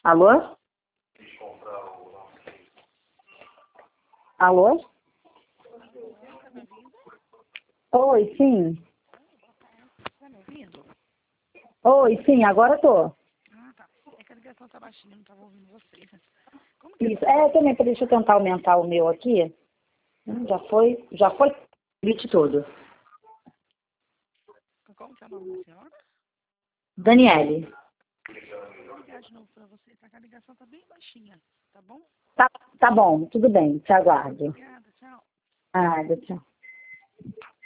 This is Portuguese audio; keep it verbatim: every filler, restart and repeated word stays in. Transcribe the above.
Alô? Alô? Oi, sim. Tá me ouvindo? Oi, sim, agora tô. Ah, tá. É que a ligação tá baixinha, não tava ouvindo vocês. Como que Isso. É, também, deixa eu tentar aumentar o meu aqui. Hum, Já foi, já foi o convite todo. Como que é o nome da senhora? Daniele. Vou ligar de novo pra você, tá? Que a ligação tá bem baixinha, tá bom? Tá, tá bom, tudo bem, te aguardo. Obrigada, tchau. Ah, tchau.